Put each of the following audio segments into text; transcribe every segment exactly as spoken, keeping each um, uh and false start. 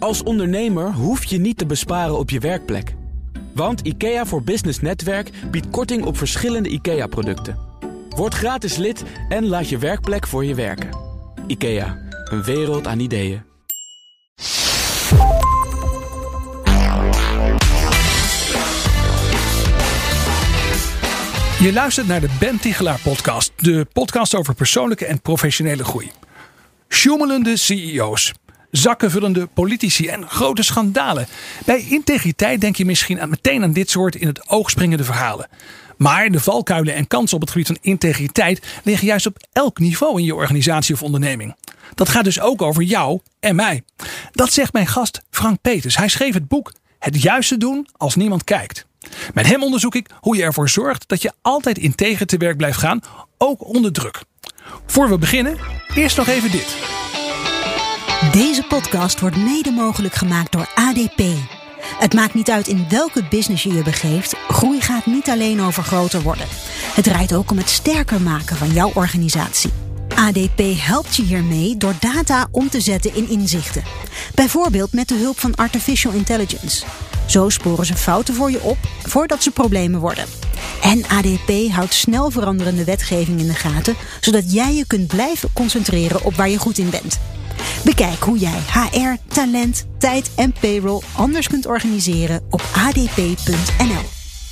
Als ondernemer hoef je niet te besparen op je werkplek. Want IKEA voor Business Netwerk biedt korting op verschillende IKEA-producten. Word gratis lid en laat je werkplek voor je werken. IKEA, een wereld aan ideeën. Je luistert naar de Ben Tichelaar podcast. De podcast over persoonlijke en professionele groei. Sjoemelende C E O's. Zakkenvullende politici en grote schandalen. Bij integriteit denk je misschien aan, meteen aan dit soort in het oog springende verhalen. Maar de valkuilen en kansen op het gebied van integriteit liggen juist op elk niveau in je organisatie of onderneming. Dat gaat dus ook over jou en mij. Dat zegt mijn gast Frank Peters. Hij schreef het boek Het Juiste doen als niemand kijkt. Met hem onderzoek ik hoe je ervoor zorgt dat je altijd integer te werk blijft gaan, ook onder druk. Voor we beginnen, eerst nog even dit. Deze podcast wordt mede mogelijk gemaakt door A D P. Het maakt niet uit in welke business je je begeeft. Groei gaat niet alleen over groter worden. Het draait ook om het sterker maken van jouw organisatie. A D P helpt je hiermee door data om te zetten in inzichten. Bijvoorbeeld met de hulp van Artificial Intelligence. Zo sporen ze fouten voor je op voordat ze problemen worden. En A D P houdt snel veranderende wetgeving in de gaten, zodat jij je kunt blijven concentreren op waar je goed in bent. Bekijk hoe jij H R, talent, tijd en payroll anders kunt organiseren op a d p punt n l.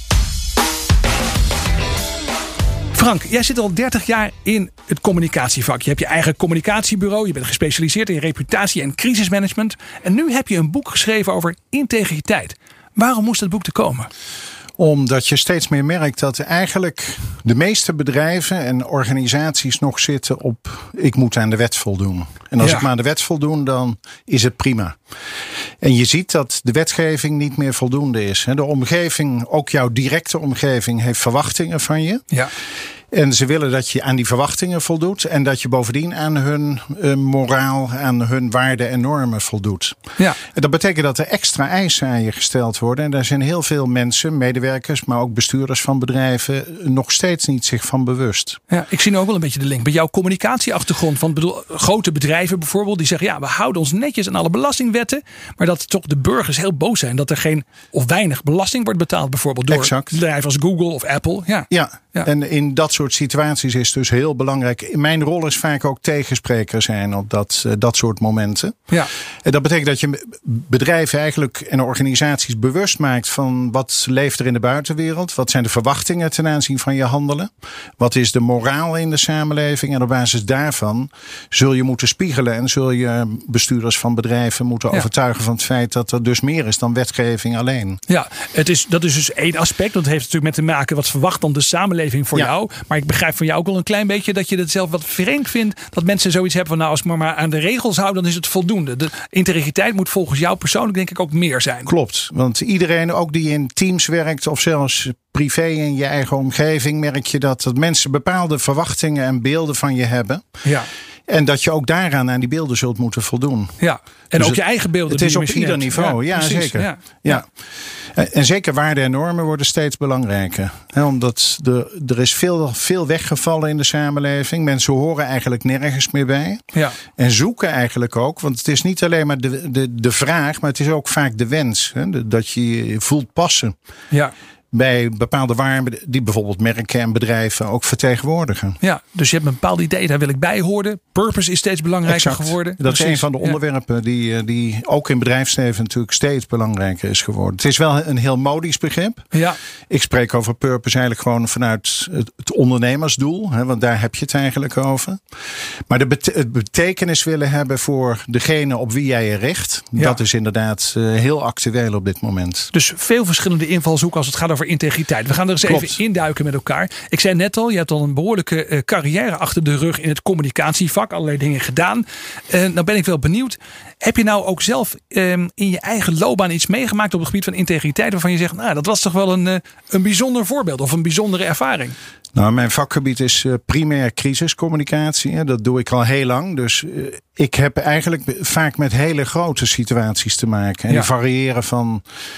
Frank, jij zit al dertig jaar in het communicatievak. Je hebt je eigen communicatiebureau. Je bent gespecialiseerd in reputatie en crisismanagement. En nu heb je een boek geschreven over integriteit. Waarom moest dat boek er komen? Omdat je steeds meer merkt dat eigenlijk de meeste bedrijven en organisaties nog zitten op ik moet aan de wet voldoen. En als ja. ik maar aan de wet voldoen, dan is het prima. En je ziet dat de wetgeving niet meer voldoende is. De omgeving, ook jouw directe omgeving, heeft verwachtingen van je. Ja. En ze willen dat je aan die verwachtingen voldoet. En dat je bovendien aan hun uh, moraal, aan hun waarden en normen voldoet. Ja. En dat betekent dat er extra eisen aan je gesteld worden. En daar zijn heel veel mensen, medewerkers, maar ook bestuurders van bedrijven nog steeds niet zich van bewust. Ja, ik zie nu ook wel een beetje de link bij jouw communicatieachtergrond. Van bedoel, grote bedrijven bijvoorbeeld die zeggen ja, we houden ons netjes aan alle belastingwetten. Maar dat toch de burgers heel boos zijn dat er geen of weinig belasting wordt betaald. Bijvoorbeeld door exact. bedrijven als Google of Apple. Ja. Ja. Ja. En in dat soort situaties is dus heel belangrijk. Mijn rol is vaak ook tegenspreker zijn op dat, uh, dat soort momenten. Ja. En dat betekent dat je bedrijven eigenlijk en organisaties bewust maakt van wat leeft er in de buitenwereld. Wat zijn de verwachtingen ten aanzien van je handelen? Wat is de moraal in de samenleving? En op basis daarvan zul je moeten spiegelen en zul je bestuurders van bedrijven moeten ja. overtuigen van het feit dat er dus meer is dan wetgeving alleen. Ja, het is, dat is dus één aspect. Dat heeft natuurlijk met te maken wat verwacht dan de samenleving voor ja. jou. Maar ik begrijp van jou ook wel een klein beetje dat je het zelf wat vreemd vindt. Dat mensen zoiets hebben van nou als ik maar, maar aan de regels hou, dan is het voldoende. De integriteit moet volgens jou persoonlijk denk ik ook meer zijn. Klopt. Want iedereen ook die in teams werkt of zelfs privé in je eigen omgeving merk je dat, dat mensen bepaalde verwachtingen en beelden van je hebben. Ja. En dat je ook daaraan aan die beelden zult moeten voldoen. Ja. En dus ook je eigen beelden. Het is op ieder niveau. Ja, ja zeker. Ja. Ja. Ja. En zeker waarden en normen worden steeds belangrijker. He, omdat de, er is veel, veel weggevallen in de samenleving. Mensen horen eigenlijk nergens meer bij. Ja. En zoeken eigenlijk ook. Want het is niet alleen maar de, de, de vraag, maar het is ook vaak de wens. He, de, dat je je voelt passen. Ja. Bij bepaalde waarden die bijvoorbeeld merken en bedrijven ook vertegenwoordigen. Ja, dus je hebt een bepaald idee, daar wil ik bij horen. Purpose is steeds belangrijker exact. geworden. Dat Precies. is een van de onderwerpen ja. die, die ook in bedrijfsleven natuurlijk steeds belangrijker is geworden. Het is wel een heel modisch begrip. Ja. Ik spreek over purpose eigenlijk gewoon vanuit het, het ondernemersdoel. Hè, want daar heb je het eigenlijk over. Maar de bete- het betekenis willen hebben voor degene op wie jij je richt. Ja. Dat is inderdaad uh, heel actueel op dit moment. Dus veel verschillende invalshoeken als het gaat over integriteit. We gaan er eens Klopt. even induiken met elkaar. Ik zei net al, je hebt al een behoorlijke uh, carrière achter de rug in het communicatievak. Allerlei dingen gedaan. Uh, nou ben ik wel benieuwd. Heb je nou ook zelf um, in je eigen loopbaan iets meegemaakt op het gebied van integriteit waarvan je zegt, nou dat was toch wel een, uh, een bijzonder voorbeeld of een bijzondere ervaring? Nou, mijn vakgebied is uh, primair crisiscommunicatie. Hè. Dat doe ik al heel lang. Dus uh, ik heb eigenlijk vaak met hele grote situaties te maken. En ja. die variëren van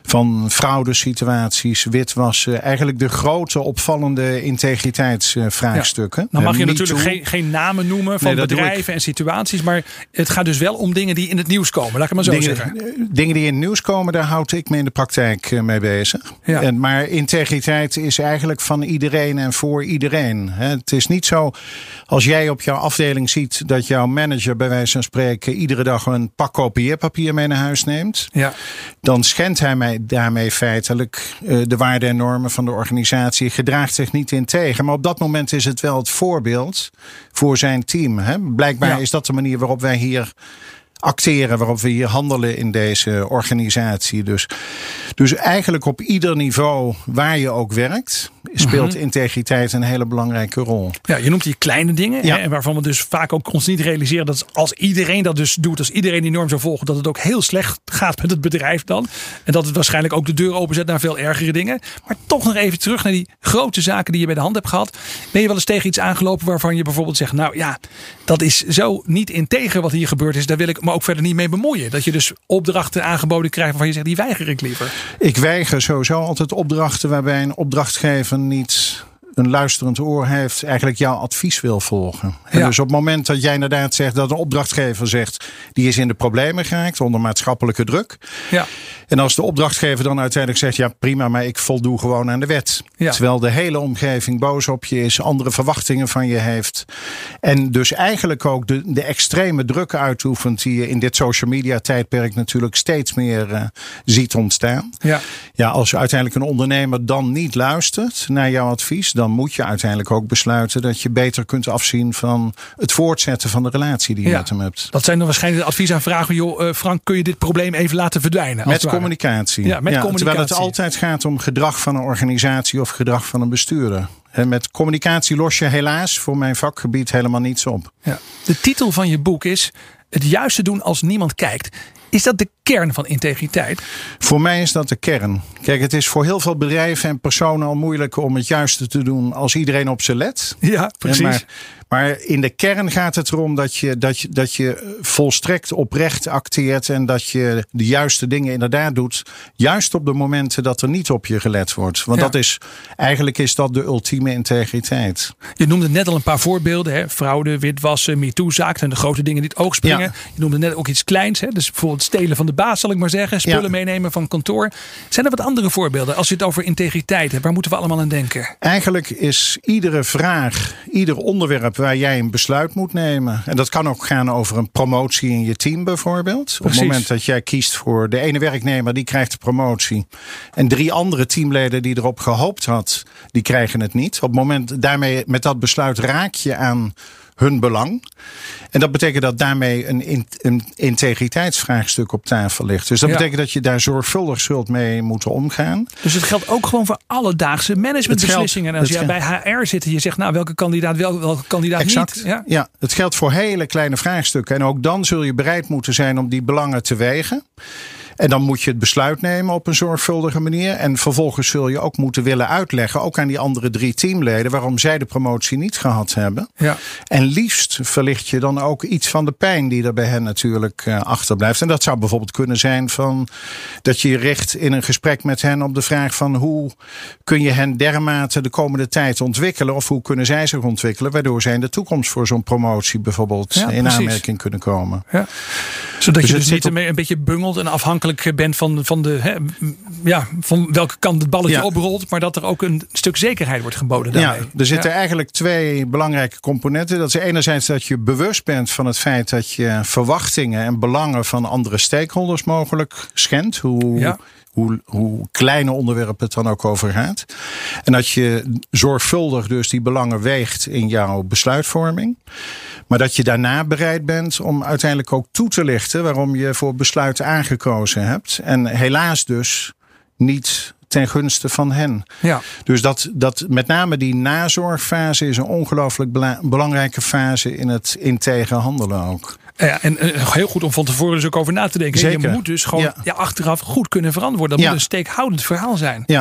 van fraudesituaties, witwassen. Eigenlijk de grote opvallende integriteitsvraagstukken. Ja. Nou mag je uh, natuurlijk geen, geen namen noemen van nee, bedrijven en situaties. Maar het gaat dus wel om dingen die in het nieuws komen. Laat ik het maar zo dingen, zeggen. Dingen die in het nieuws komen, daar houd ik me in de praktijk mee bezig. Ja. En, maar integriteit is eigenlijk van iedereen en voor iedereen. Het is niet zo, als jij op jouw afdeling ziet dat jouw manager bij wijze van spreken iedere dag een pak kopieerpapier mee naar huis neemt. Ja. Dan schendt hij mij daarmee feitelijk uh, de waarden en normen van de organisatie. Gedraagt zich niet integer. Maar op dat moment is het wel het voorbeeld voor zijn team. Hè? Blijkbaar ja. is dat de manier waarop wij hier acteren, waarop we hier handelen in deze organisatie. Dus, dus eigenlijk op ieder niveau waar je ook werkt, speelt mm-hmm. integriteit een hele belangrijke rol. Ja, je noemt die kleine dingen. Ja. Hè, en waarvan we dus vaak ook ons niet realiseren dat als iedereen dat dus doet, als iedereen die norm zou volgen, dat het ook heel slecht gaat met het bedrijf dan. En dat het waarschijnlijk ook de deur openzet naar veel ergere dingen. Maar toch nog even terug naar die grote zaken die je bij de hand hebt gehad. Ben je wel eens tegen iets aangelopen waarvan je bijvoorbeeld zegt, nou ja, dat is zo niet integer wat hier gebeurd is. Daar wil ik me ook verder niet mee bemoeien. Dat je dus opdrachten aangeboden krijgt waarvan je zegt, die weiger ik liever. Ik weiger sowieso altijd opdrachten waarbij een opdrachtgever niet een luisterend oor heeft, eigenlijk jouw advies wil volgen. En ja. dus op het moment dat jij inderdaad zegt dat een opdrachtgever zegt, die is in de problemen geraakt onder maatschappelijke druk. Ja. En als de opdrachtgever dan uiteindelijk zegt, ja prima, maar ik voldoe gewoon aan de wet. Ja. Terwijl de hele omgeving boos op je is, andere verwachtingen van je heeft. En dus eigenlijk ook de, de extreme druk uitoefent die je in dit social media tijdperk natuurlijk steeds meer uh, ziet ontstaan. Ja. Ja, als uiteindelijk een ondernemer dan niet luistert naar jouw advies, dan moet je uiteindelijk ook besluiten dat je beter kunt afzien van het voortzetten van de relatie die je ja. met hem hebt. Dat zijn dan waarschijnlijk de adviesaanvragen. Joh, uh, Frank, kun je dit probleem even laten verdwijnen? Met communicatie. Ja, met ja, communicatie. Terwijl het altijd gaat om gedrag van een organisatie of gedrag van een bestuurder. En met communicatie los je helaas voor mijn vakgebied helemaal niets op. Ja. De titel van je boek is Het juiste doen als niemand kijkt. Is dat de kern van integriteit? Voor mij is dat de kern. Kijk, het is voor heel veel bedrijven en personen al moeilijk om het juiste te doen als iedereen op ze let. Ja, precies. Maar, maar in de kern gaat het erom dat je, dat, je, dat je volstrekt oprecht acteert en dat je de juiste dingen inderdaad doet. Juist op de momenten dat er niet op je gelet wordt. Want ja. dat is, eigenlijk is dat de ultieme integriteit. Je noemde net al een paar voorbeelden. Hè? Fraude, witwassen, MeToo-zaak en de grote dingen die het oog springen. Ja. Je noemde net ook iets kleins. Hè? Dus bijvoorbeeld stelen van de baas, zal ik maar zeggen. Spullen ja. meenemen van kantoor. Zijn er wat andere voorbeelden als je het over integriteit hebt? Waar moeten we allemaal aan denken? Eigenlijk is iedere vraag, ieder onderwerp waar jij een besluit moet nemen. En dat kan ook gaan over een promotie in je team bijvoorbeeld. Precies. Op het moment dat jij kiest voor de ene werknemer, die krijgt de promotie. En drie andere teamleden die erop gehoopt had, die krijgen het niet. Op het moment, daarmee met dat besluit raak je aan hun belang. En dat betekent dat daarmee een, een integriteitsvraagstuk op tafel ligt. Dus dat ja. betekent dat je daar zorgvuldig zult mee moeten omgaan. Dus het geldt ook gewoon voor alledaagse managementbeslissingen. En als jij bij H R zit en je zegt, nou welke kandidaat wel, welke kandidaat exact. niet. Ja? ja, het geldt voor hele kleine vraagstukken. En ook dan zul je bereid moeten zijn om die belangen te wegen. En dan moet je het besluit nemen op een zorgvuldige manier. En vervolgens zul je ook moeten willen uitleggen, ook aan die andere drie teamleden, waarom zij de promotie niet gehad hebben. Ja. En liefst verlicht je dan ook iets van de pijn die er bij hen natuurlijk uh, achterblijft. En dat zou bijvoorbeeld kunnen zijn van dat je je richt in een gesprek met hen op de vraag van hoe kun je hen dermate de komende tijd ontwikkelen, of hoe kunnen zij zich ontwikkelen, waardoor zij in de toekomst voor zo'n promotie bijvoorbeeld ja, in precies. aanmerking kunnen komen. Ja. Zodat dus je dus niet op... een beetje bungelt en afhankelijk bent van, van, de, hè, ja, van welke kant het balletje ja. oprolt, maar dat er ook een stuk zekerheid wordt geboden daarmee. Ja, er zitten ja. eigenlijk twee belangrijke componenten. Dat is enerzijds dat je bewust bent van het feit dat je verwachtingen en belangen van andere stakeholders mogelijk schendt. Hoe, ja. Hoe, hoe kleine onderwerp het dan ook over gaat. En dat je zorgvuldig dus die belangen weegt in jouw besluitvorming. Maar dat je daarna bereid bent om uiteindelijk ook toe te lichten waarom je voor besluiten aangekozen hebt. En helaas dus niet ten gunste van hen. Ja. Dus dat, dat met name die nazorgfase is een ongelooflijk bela- belangrijke fase in het integer handelen ook. Ja, en uh, heel goed om van tevoren dus ook over na te denken. Zeker. Je moet dus gewoon ja. Ja, achteraf goed kunnen verantwoorden. Dat ja. moet een steekhoudend verhaal zijn. Ja. Ja.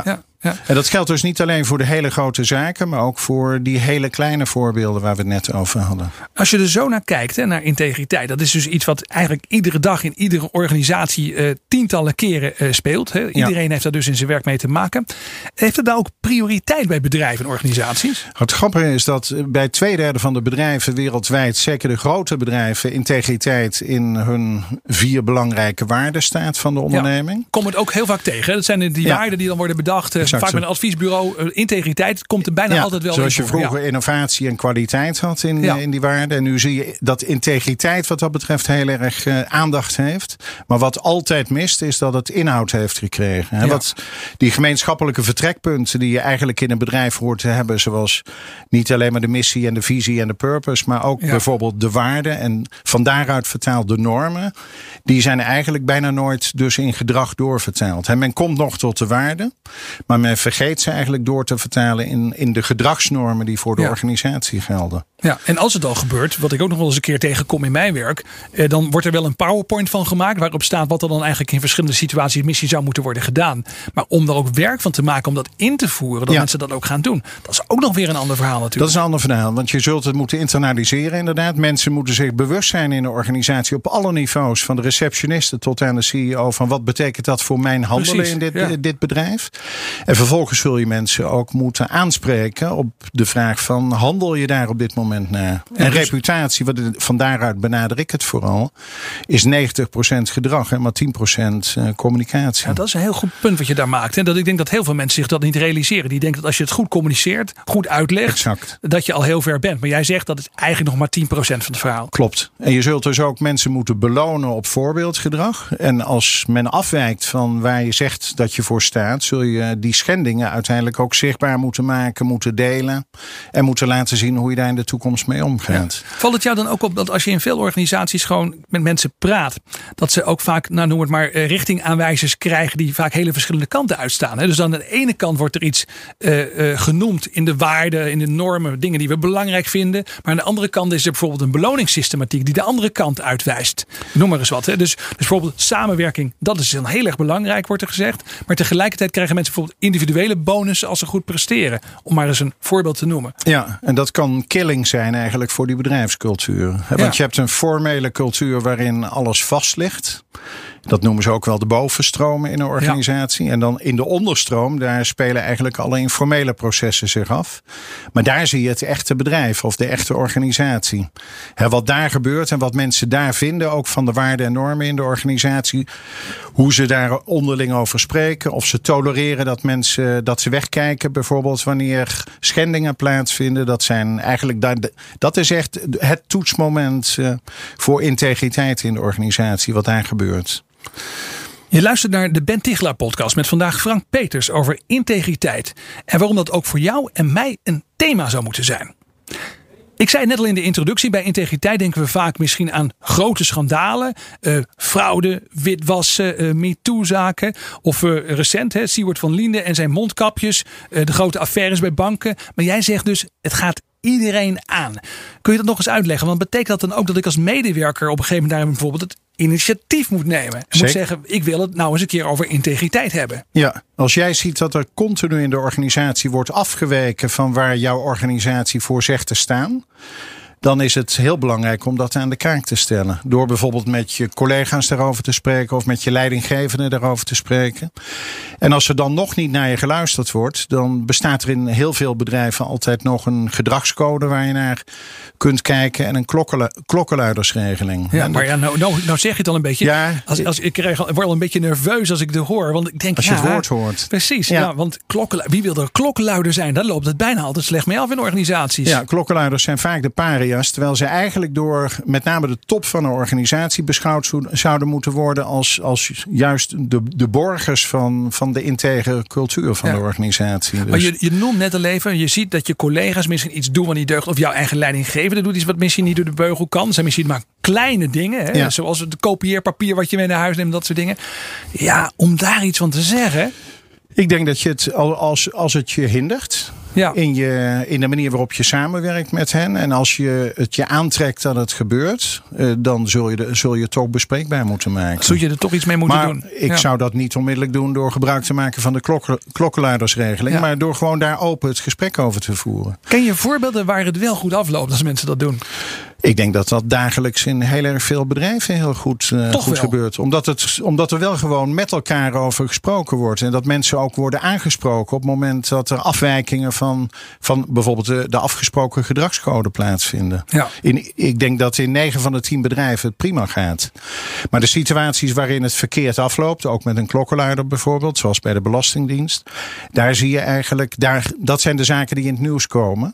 Ja. En dat geldt dus niet alleen voor de hele grote zaken, maar ook voor die hele kleine voorbeelden waar we het net over hadden. Als je er zo naar kijkt, hè, naar integriteit, dat is dus iets wat eigenlijk iedere dag in iedere organisatie uh, tientallen keren uh, speelt. Hè. Iedereen ja. heeft daar dus in zijn werk mee te maken. Heeft het daar ook prioriteit bij bedrijven en organisaties? Het grappige is dat bij twee derde van de bedrijven wereldwijd, zeker de grote bedrijven, integriteit in hun vier belangrijke waarden staat van de onderneming. Ja, kom het ook heel vaak tegen. Hè. Dat zijn die ja. waarden die dan worden bedacht. Exact. Vaak met een adviesbureau. Uh, integriteit komt er bijna ja, altijd wel in. Zoals je vroeger ja. innovatie en kwaliteit had in, ja. in die waarden. En nu zie je dat integriteit wat dat betreft heel erg uh, aandacht heeft. Maar wat altijd mist is dat het inhoud heeft gekregen. Hè. Ja. Wat die gemeenschappelijke vertrekpunten die je eigenlijk in een bedrijf hoort te hebben. Zoals niet alleen maar de missie en de visie en de purpose. Maar ook ja. bijvoorbeeld de waarden. En van daaruit vertaald de normen. Die zijn eigenlijk bijna nooit dus in gedrag doorvertaald. He, men komt nog tot de waarden. Maar men vergeet ze eigenlijk door te vertalen in, in de gedragsnormen die voor de ja. organisatie gelden. Ja, en als het al gebeurt, wat ik ook nog wel eens een keer tegenkom in mijn werk, eh, dan wordt er wel een PowerPoint van gemaakt waarop staat wat er dan eigenlijk in verschillende situaties missie zou moeten worden gedaan. Maar om daar ook werk van te maken, om dat in te voeren, dat ja. mensen dat ook gaan doen. Dat is ook nog weer een ander verhaal natuurlijk. Dat is een ander verhaal, want je zult het moeten internaliseren inderdaad. Mensen moeten zich bewust zijn in de organisatie op alle niveaus, van de receptionisten tot aan de C E O, van wat betekent dat voor mijn handelen Precies, in dit, ja. dit bedrijf. En vervolgens zul je mensen ook moeten aanspreken op de vraag van, handel je daar op dit moment naar? Ja, en dus reputatie, wat van daaruit benader ik het vooral, is negentig procent gedrag en maar tien procent communicatie. Ja, dat is een heel goed punt wat je daar maakt. En dat ik denk dat heel veel mensen zich dat niet realiseren. Die denken dat als je het goed communiceert, goed uitlegt, exact. dat je al heel ver bent. Maar jij zegt dat is eigenlijk nog maar tien procent van het verhaal. Klopt. En je zult dus ook mensen moeten belonen op voorbeeldgedrag. En als men afwijkt van waar je zegt dat je voor staat, zul je die schendingen uiteindelijk ook zichtbaar moeten maken, moeten delen en moeten laten zien hoe je daar in de toekomst mee omgaat. Ja. Valt het jou dan ook op dat als je in veel organisaties gewoon met mensen praat, dat ze ook vaak, nou noem het maar, richtingaanwijzers krijgen die vaak hele verschillende kanten uitstaan. Dus aan de ene kant wordt er iets uh, uh, genoemd in de waarden, in de normen, dingen die we belangrijk vinden. Maar aan de andere kant is er bijvoorbeeld een beloningssystematiek die de andere kant uitwijst. Noem maar eens wat. Hè. Dus, dus bijvoorbeeld samenwerking, dat is dan heel erg belangrijk, wordt er gezegd. Maar tegelijkertijd krijgen mensen bijvoorbeeld individuele bonussen als ze goed presteren. Om maar eens een voorbeeld te noemen. Ja, en dat kan killing zijn eigenlijk voor die bedrijfscultuur. Want ja. je hebt een formele cultuur waarin alles vast ligt. Dat noemen ze ook wel de bovenstromen in een organisatie. Ja. En dan in de onderstroom, daar spelen eigenlijk alle informele processen zich af. Maar daar zie je het echte bedrijf of de echte organisatie. He, wat daar gebeurt en wat mensen daar vinden, ook van de waarden en normen in de organisatie. Hoe ze daar onderling over spreken. Of ze tolereren dat mensen dat ze wegkijken. Bijvoorbeeld wanneer schendingen plaatsvinden. Dat zijn eigenlijk dat, dat is echt het toetsmoment voor integriteit in de organisatie. Wat daar gebeurt. Je luistert naar de Ben Tichelaar podcast met vandaag Frank Peters over integriteit. En waarom dat ook voor jou en mij een thema zou moeten zijn. Ik zei het net al in de introductie, bij integriteit denken we vaak misschien aan grote schandalen. Uh, fraude, witwassen, uh, MeToo-zaken. Of uh, recent, hè, Siewert van Liende en zijn mondkapjes. Uh, de grote affaires bij banken. Maar jij zegt dus, het gaat iedereen aan. Kun je dat nog eens uitleggen? Want betekent dat dan ook dat ik als medewerker op een gegeven moment daar bijvoorbeeld het initiatief moet nemen? En Zeker. moet zeggen, ik wil het nou eens een keer over integriteit hebben. Ja, als jij ziet dat er continu in de organisatie wordt afgeweken van waar jouw organisatie voor zegt te staan, dan is het heel belangrijk om dat aan de kaak te stellen. Door bijvoorbeeld met je collega's daarover te spreken of met je leidinggevende daarover te spreken. En als er dan nog niet naar je geluisterd wordt, dan bestaat er in heel veel bedrijven altijd nog een gedragscode waar je naar kunt kijken en een klokkelu- klokkenluidersregeling. Ja, maar ja, nou, nou, nou zeg je het al een beetje. Ja, als, als, ik krijg, word al een beetje nerveus als ik het hoor. Want ik denk, als je ja, het woord hoort. Precies, ja. Ja, want klokken, wie wil er klokkenluider zijn? Daar loopt het bijna altijd slecht mee af in organisaties. Ja, klokkenluiders zijn vaak de paria's, terwijl ze eigenlijk door met name de top van een organisatie beschouwd zouden moeten worden als, als juist de, de borgers van, van de integere cultuur van ja. de organisatie. Dus. Maar je, je noemt net al even, je ziet dat je collega's misschien iets doen wat niet deugt, of jouw eigen leidinggevende doet iets wat misschien niet door de beugel kan. Dat zijn misschien maar kleine dingen, hè? Ja. Zoals het kopieerpapier wat je mee naar huis neemt, dat soort dingen. Ja, om daar iets van te zeggen. Ik denk dat je het, als, als het je hindert, Ja. In, je, in de manier waarop je samenwerkt met hen. En als je het je aantrekt dat het gebeurt, uh, dan zul je, de, zul je het toch bespreekbaar moeten maken. Zul je er toch iets mee moeten maar doen? Ik ja. zou dat niet onmiddellijk doen door gebruik te maken van de klok, klokkenluidersregeling. Ja. Maar door gewoon daar open het gesprek over te voeren. Ken je voorbeelden waar het wel goed afloopt als mensen dat doen? Ik denk dat dat dagelijks in heel erg veel bedrijven heel goed, uh, goed gebeurt. Omdat, het, omdat er wel gewoon met elkaar over gesproken wordt. En dat mensen ook worden aangesproken op het moment dat er afwijkingen van, van bijvoorbeeld de, de afgesproken gedragscode plaatsvinden. Ja. In, ik denk dat in negen van de tien bedrijven het prima gaat. Maar de situaties waarin het verkeerd afloopt, ook met een klokkenluider bijvoorbeeld, zoals bij de Belastingdienst. Daar zie je eigenlijk, daar, dat zijn de zaken die in het nieuws komen.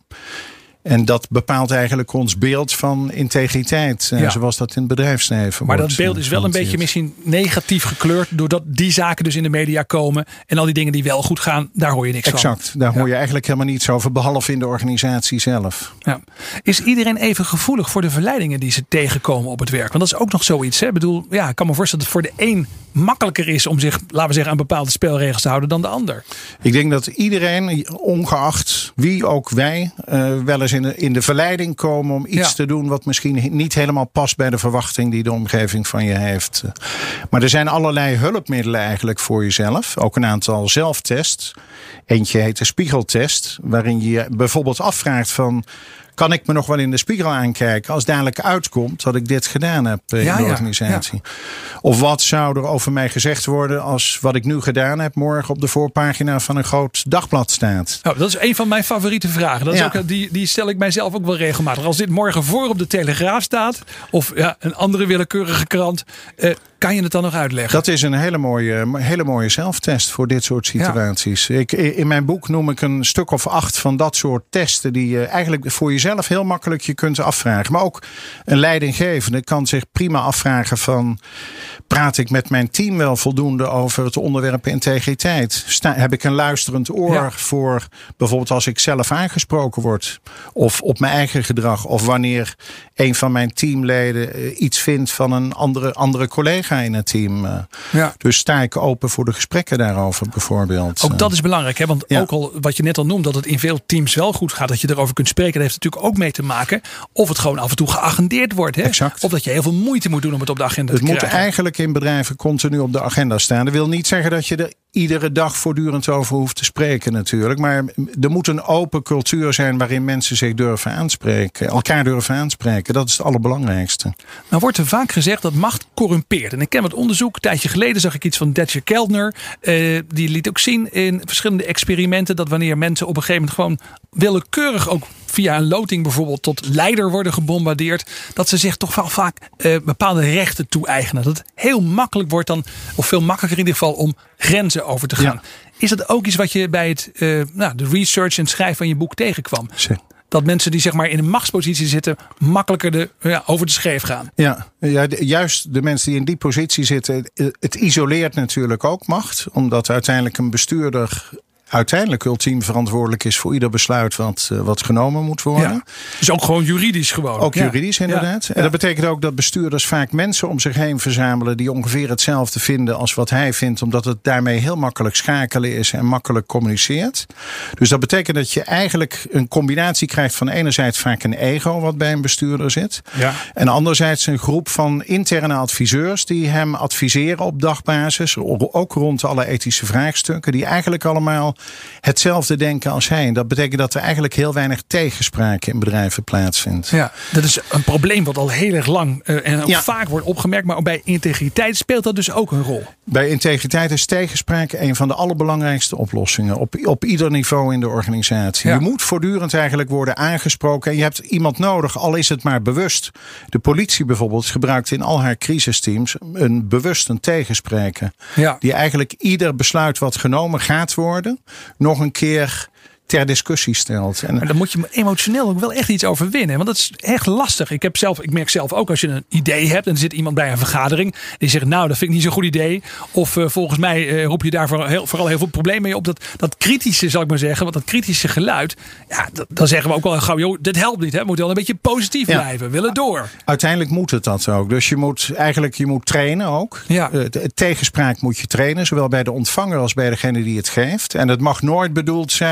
En dat bepaalt eigenlijk ons beeld van integriteit. Ja. Zoals dat in het bedrijfsleven Maar wordt. dat beeld is wel een beetje misschien negatief gekleurd. Doordat die zaken dus in de media komen. En al die dingen die wel goed gaan, daar hoor je niks exact, van. Exact, daar hoor ja. je eigenlijk helemaal niets over. Behalve in de organisatie zelf. Ja. Is iedereen even gevoelig voor de verleidingen die ze tegenkomen op het werk? Want dat is ook nog zoiets. Hè? Ik bedoel, ja, ik kan me voorstellen dat het voor de een makkelijker is om zich, laten we zeggen, aan bepaalde spelregels te houden dan de ander. Ik denk dat iedereen, ongeacht wie ook wij, uh, wel eens in de, in de verleiding komen om iets ja. te doen wat misschien niet helemaal past bij de verwachting die de omgeving van je heeft. Maar er zijn allerlei hulpmiddelen eigenlijk voor jezelf. Ook een aantal zelftests. Eentje heet de spiegeltest, waarin je bijvoorbeeld afvraagt van, kan ik me nog wel in de spiegel aankijken als dadelijk uitkomt dat ik dit gedaan heb in ja, de organisatie? Ja, ja. Of wat zou er over mij gezegd worden als wat ik nu gedaan heb morgen op de voorpagina van een groot dagblad staat? Oh, dat is een van mijn favoriete vragen. Dat is ja. ook, die, die stel ik mijzelf ook wel regelmatig. Als dit morgen voor op de Telegraaf staat of ja, een andere willekeurige krant, uh, kan je het dan nog uitleggen? Dat is een hele mooie, hele mooie zelftest voor dit soort situaties. Ja. Ik, in mijn boek noem ik een stuk of acht van dat soort testen die je eigenlijk voor jezelf heel makkelijk je kunt afvragen. Maar ook een leidinggevende kan zich prima afvragen van, praat ik met mijn team wel voldoende over het onderwerp integriteit? Sta, heb ik een luisterend oor ja. voor bijvoorbeeld als ik zelf aangesproken word? Of op mijn eigen gedrag? Of wanneer een van mijn teamleden iets vindt van een andere, andere collega in het team. Ja. Dus sta ik open voor de gesprekken daarover bijvoorbeeld. Ook dat is belangrijk. Hè? Want ja. ook al wat je net al noemt, dat het in veel teams wel goed gaat, dat je erover kunt spreken. Dat heeft natuurlijk ook mee te maken of het gewoon af en toe geagendeerd wordt. Hè? Exact. Of dat je heel veel moeite moet doen om het op de agenda het te krijgen. Het moet eigenlijk in bedrijven continu op de agenda staan. Dat wil niet zeggen dat je er iedere dag voortdurend over hoeft te spreken natuurlijk. Maar er moet een open cultuur zijn waarin mensen zich durven aanspreken. Elkaar durven aanspreken. Dat is het allerbelangrijkste. Nou wordt er vaak gezegd dat macht corrumpeert. En ik ken wat onderzoek. Een tijdje geleden zag ik iets van Datcher Keltner. Uh, die liet ook zien in verschillende experimenten dat wanneer mensen op een gegeven moment gewoon willekeurig ook via een loting bijvoorbeeld tot leider worden gebombardeerd, dat ze zich toch wel vaak uh, bepaalde rechten toe-eigenen. Dat het heel makkelijk wordt dan, of veel makkelijker in ieder geval, om grenzen over te gaan. Ja. Is dat ook iets wat je bij het, uh, nou, de research en het schrijven van je boek tegenkwam? Zee. Dat mensen die zeg maar in een machtspositie zitten makkelijker de, ja, over de scheef gaan. Ja, ja, juist de mensen die in die positie zitten. Het isoleert natuurlijk ook macht. Omdat uiteindelijk een bestuurder uiteindelijk ultiem verantwoordelijk is voor ieder besluit wat, uh, wat genomen moet worden. Ja. Dus ook gewoon juridisch gewoon. Ook ja. juridisch inderdaad. Ja. En dat betekent ook dat bestuurders vaak mensen om zich heen verzamelen die ongeveer hetzelfde vinden als wat hij vindt. Omdat het daarmee heel makkelijk schakelen is en makkelijk communiceert. Dus dat betekent dat je eigenlijk een combinatie krijgt van enerzijds vaak een ego wat bij een bestuurder zit. Ja. En anderzijds een groep van interne adviseurs die hem adviseren op dagbasis. Ook rond alle ethische vraagstukken. Die eigenlijk allemaal hetzelfde denken als hij. En dat betekent dat er eigenlijk heel weinig tegenspraak in bedrijven plaatsvindt. Ja, dat is een probleem wat al heel erg lang uh, en ook ja. vaak wordt opgemerkt. Maar ook bij integriteit speelt dat dus ook een rol. Bij integriteit is tegenspraak een van de allerbelangrijkste oplossingen. Op, op ieder niveau in de organisatie. Ja. Je moet voortdurend eigenlijk worden aangesproken. En je hebt iemand nodig, al is het maar bewust. De politie bijvoorbeeld gebruikt in al haar crisisteams een bewust een tegenspreker. Ja. Die eigenlijk ieder besluit wat genomen gaat worden nog een keer ter discussie stelt. En maar dan moet je emotioneel ook wel echt iets overwinnen. Want dat is echt lastig. Ik, heb zelf, ik merk zelf ook als je een idee hebt en er zit iemand bij een vergadering die zegt, nou, dat vind ik niet zo'n goed idee. Of uh, volgens mij uh, roep je daar vooral heel, vooral heel veel problemen mee op. Dat, dat kritische, zal ik maar zeggen, want dat kritische geluid, ja, dat, dan zeggen we ook wel gauw, joh, dit helpt niet. Hè? We moeten wel een beetje positief ja. blijven. We willen door. Uiteindelijk moet het dat ook. Dus je moet eigenlijk, je moet trainen ook. Ja. Uh, tegenspraak moet je trainen, zowel bij de ontvanger als bij degene die het geeft. En het mag nooit bedoeld zijn om alles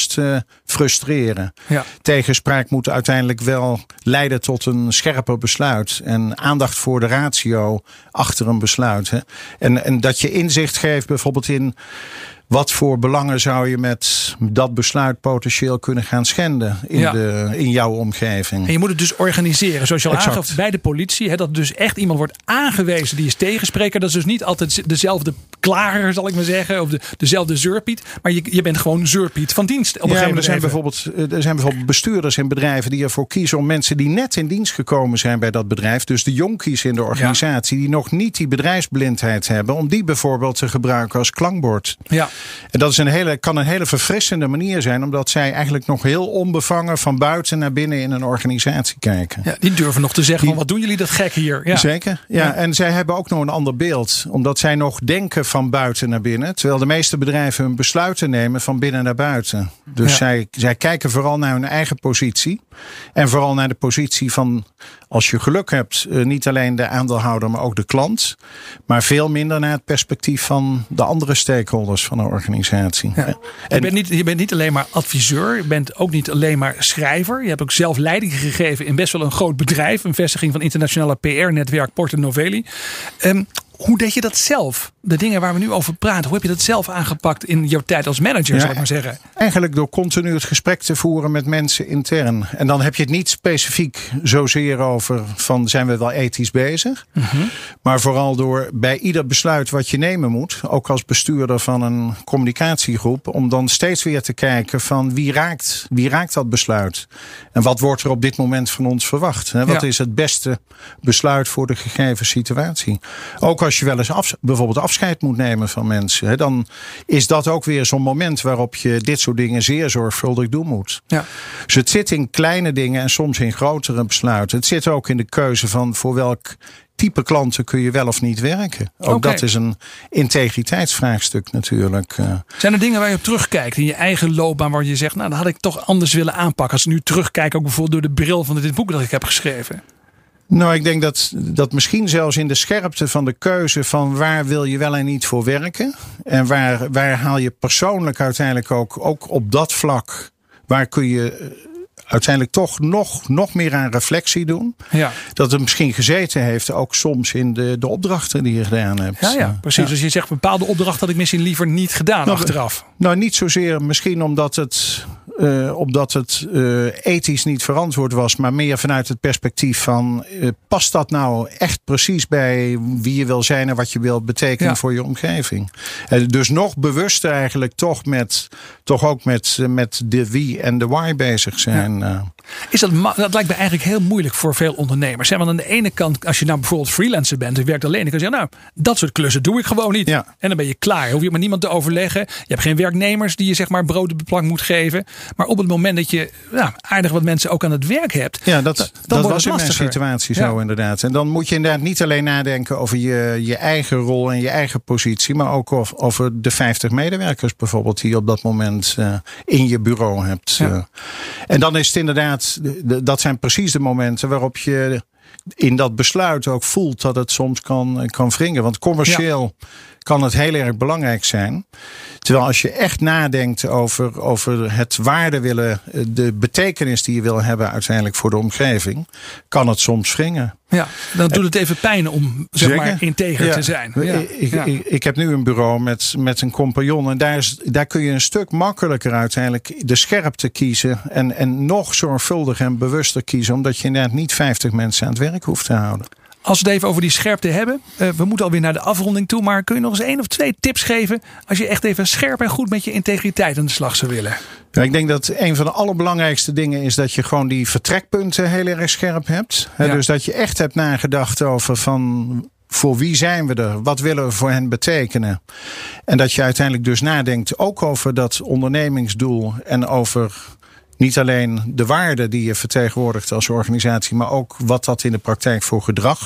kosten frustreren. Ja. Tegenspraak moet uiteindelijk wel leiden tot een scherper besluit. En aandacht voor de ratio achter een besluit. Hè. En, en dat je inzicht geeft bijvoorbeeld in wat voor belangen zou je met dat besluit potentieel kunnen gaan schenden in, ja. de, in jouw omgeving. En je moet het dus organiseren, zoals je al Exact. aangaf bij de politie. Hè, dat dus echt iemand wordt aangewezen die is tegenspreker. Dat is dus niet altijd dezelfde klager, zal ik maar zeggen. Of de, dezelfde zeurpiet. Maar je, je bent gewoon zeurpiet van dienst. Op een Ja, gegeven maar er, zijn moment bijvoorbeeld, er zijn bijvoorbeeld bestuurders in bedrijven die ervoor kiezen om mensen die net in dienst gekomen zijn bij dat bedrijf. Dus de jonkies in de organisatie ja. die nog niet die bedrijfsblindheid hebben. Om die bijvoorbeeld te gebruiken als klankbord. Ja. En dat is een hele, kan een hele verfrissende manier zijn. Omdat zij eigenlijk nog heel onbevangen van buiten naar binnen in een organisatie kijken. Ja, die durven nog te zeggen, die, van, wat doen jullie dat gek hier? Ja. Zeker. Ja, ja. En zij hebben ook nog een ander beeld. Omdat zij nog denken van buiten naar binnen. Terwijl de meeste bedrijven hun besluiten nemen van binnen naar buiten. Dus ja. zij, zij kijken vooral naar hun eigen positie. En vooral naar de positie van, als je geluk hebt, niet alleen de aandeelhouder, maar ook de klant. Maar veel minder naar het perspectief van de andere stakeholders van een organisatie. Ja. En, je, bent niet, je bent niet alleen maar adviseur. Je bent ook niet alleen maar schrijver. Je hebt ook zelf leiding gegeven in best wel een groot bedrijf. Een vestiging van internationale P R-netwerk Porter Novelli. Um, Hoe deed je dat zelf? De dingen waar we nu over praten. Hoe heb je dat zelf aangepakt in jouw tijd als manager, ja, zal ik maar zeggen? Eigenlijk door continu het gesprek te voeren met mensen intern. En dan heb je het niet specifiek zozeer over van zijn we wel ethisch bezig. Mm-hmm. Maar vooral door bij ieder besluit wat je nemen moet. Ook als bestuurder van een communicatiegroep. Om dan steeds weer te kijken van wie raakt, wie raakt dat besluit? En wat wordt er op dit moment van ons verwacht? Hè? Wat ja. is het beste besluit voor de gegeven situatie? Ook als Als je wel eens af, bijvoorbeeld afscheid moet nemen van mensen, hè, dan is dat ook weer zo'n moment waarop je dit soort dingen zeer zorgvuldig doen moet. Ja. Dus het zit in kleine dingen en soms in grotere besluiten. Het zit ook in de keuze van voor welk type klanten kun je wel of niet werken. Ook okay. dat is een integriteitsvraagstuk natuurlijk. Zijn er dingen waar je op terugkijkt in je eigen loopbaan waar je zegt, nou, dat had ik toch anders willen aanpakken. Als ik nu terugkijk, ook bijvoorbeeld door de bril van dit boek dat ik heb geschreven. Nou, ik denk dat, dat misschien zelfs in de scherpte van de keuze van waar wil je wel en niet voor werken. En waar, waar haal je persoonlijk uiteindelijk ook, ook op dat vlak, waar kun je uiteindelijk toch nog, nog meer aan reflectie doen. Ja. Dat het misschien gezeten heeft ook soms in de, de opdrachten die je gedaan hebt. Ja, ja precies. Ja. Dus je zegt bepaalde opdrachten had ik misschien liever niet gedaan nou, achteraf. Nou, niet zozeer misschien omdat het, uh, omdat het uh, ethisch niet verantwoord was. Maar meer vanuit het perspectief van uh, past dat nou echt precies bij wie je wil zijn en wat je wil betekenen ja. voor je omgeving. Uh, dus nog bewuster eigenlijk toch met toch ook met, uh, met de wie en de why bezig zijn. Ja. Uh. Is dat, dat lijkt me eigenlijk heel moeilijk voor veel ondernemers. Want aan de ene kant, als je nou bijvoorbeeld freelancer bent, je werkt alleen, dan kan je zeggen, nou, dat soort klussen doe ik gewoon niet. Ja. En dan ben je klaar. Hoef je met niemand te overleggen. Je hebt geen werknemers die je zeg maar brood op de plank moet geven. Maar op het moment dat je nou, aardig wat mensen ook aan het werk hebt. Ja, dat, dan dat wordt was het in mijn situatie zo ja. inderdaad. En dan moet je inderdaad niet alleen nadenken over je, je eigen rol en je eigen positie. Maar ook over, over de vijftig medewerkers bijvoorbeeld die je op dat moment uh, in je bureau hebt. Ja. Uh. En dan is het inderdaad, dat zijn precies de momenten waarop je in dat besluit ook voelt dat het soms kan, kan wringen. Want commercieel ja. kan het heel erg belangrijk zijn. Terwijl als je echt nadenkt over, over het waarde willen, de betekenis die je wil hebben uiteindelijk voor de omgeving, kan het soms wringen. Ja, dan doet het even pijn om zeg Zeker? maar integer ja. te zijn. Ja. Ik, ja. ik, ik heb nu een bureau met, met een compagnon en daar, is, daar kun je een stuk makkelijker uiteindelijk de scherpte kiezen en, en nog zorgvuldiger en bewuster kiezen, omdat je inderdaad niet vijftig mensen aan het werk hoeft te houden. Als we het even over die scherpte hebben. Uh, we moeten alweer naar de afronding toe. Maar kun je nog eens één of twee tips geven als je echt even scherp en goed met je integriteit aan de slag zou willen? Ja, ik denk dat een van de allerbelangrijkste dingen is dat je gewoon die vertrekpunten heel erg scherp hebt. Ja. Dus dat je echt hebt nagedacht over van voor wie zijn we er? Wat willen we voor hen betekenen? En dat je uiteindelijk dus nadenkt ook over dat ondernemingsdoel en over niet alleen de waarden die je vertegenwoordigt als organisatie, maar ook wat dat in de praktijk voor gedrag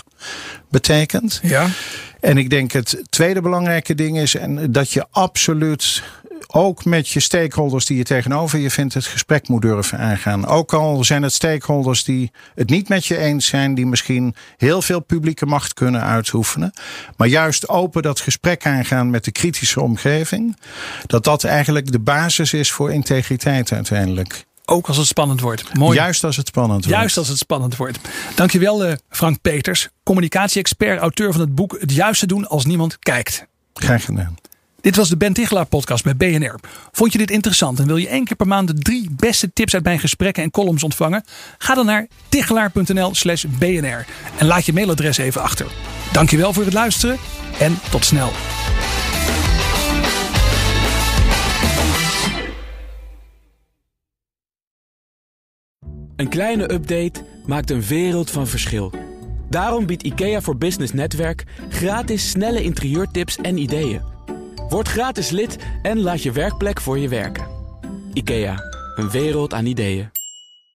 betekent. Ja. En ik denk het tweede belangrijke ding is en dat je absoluut ook met je stakeholders die je tegenover je vindt het gesprek moet durven aangaan. Ook al zijn het stakeholders die het niet met je eens zijn, die misschien heel veel publieke macht kunnen uitoefenen. Maar juist open dat gesprek aangaan met de kritische omgeving. Dat dat eigenlijk de basis is voor integriteit uiteindelijk. Ook als het spannend wordt. Mooi. Juist als het spannend wordt. Juist als het spannend wordt. Dankjewel uh, Frank Peters, communicatie-expert, auteur van het boek Het Juiste doen als niemand kijkt. Graag gedaan. Dit was de Ben Tichelaar podcast bij B N R. Vond je dit interessant en wil je één keer per maand de drie beste tips uit mijn gesprekken en columns ontvangen? Ga dan naar tichelaar.nl slash bnr en laat je mailadres even achter. Dankjewel voor het luisteren en tot snel. Een kleine update maakt een wereld van verschil. Daarom biedt IKEA voor Business Netwerk gratis snelle interieurtips en ideeën. Word gratis lid en laat je werkplek voor je werken. IKEA, een wereld aan ideeën.